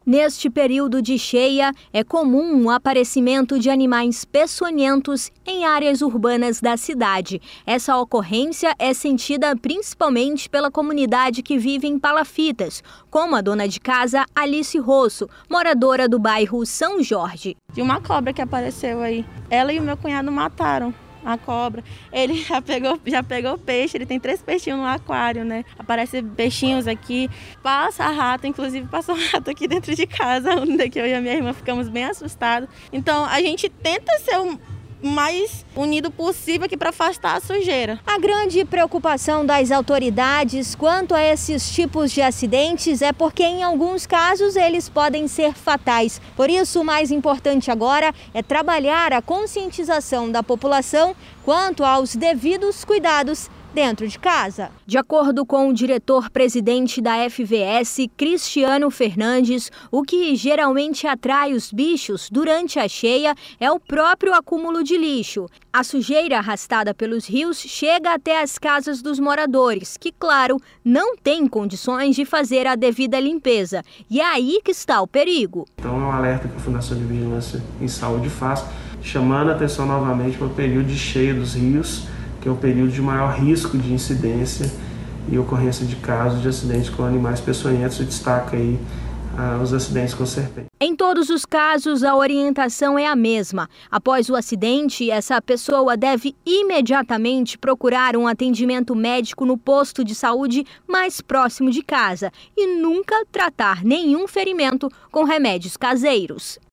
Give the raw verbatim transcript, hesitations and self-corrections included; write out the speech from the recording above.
Neste período de cheia, é comum o aparecimento de animais peçonhentos em áreas urbanas da cidade. Essa ocorrência é sentida principalmente pela comunidade que vive em Palafitas, como a dona de casa Alice Rosso, moradora do bairro São Jorge. De uma cobra que apareceu aí. Ela e o meu cunhado mataram a cobra. Ele já pegou, já pegou peixe, ele tem três peixinhos no aquário, né? Aparecem peixinhos aqui, passa rato, inclusive passa um rato aqui dentro de casa, onde que eu e a minha irmã ficamos bem assustados. Então a gente tenta ser o mais unido possível aqui para afastar a sujeira. A grande preocupação das autoridades quanto a esses tipos de acidentes é porque em alguns casos eles podem ser fatais. Por isso, o mais importante agora é trabalhar a conscientização da população quanto aos devidos cuidados dentro de casa. De acordo com o diretor-presidente da F V S, Cristiano Fernandes, o que geralmente atrai os bichos durante a cheia é o próprio acúmulo de lixo. A sujeira arrastada pelos rios chega até as casas dos moradores, que, claro, não têm condições de fazer a devida limpeza. E é aí que está o perigo. Então é um alerta que a Fundação de Vigilância em Saúde faz, chamando a atenção novamente para o período de cheia dos rios, que é o período de maior risco de incidência e ocorrência de casos de acidentes com animais peçonhentos. Se destaca aí ah, os acidentes com serpente. Em todos os casos, a orientação é a mesma. Após o acidente, essa pessoa deve imediatamente procurar um atendimento médico no posto de saúde mais próximo de casa e nunca tratar nenhum ferimento com remédios caseiros.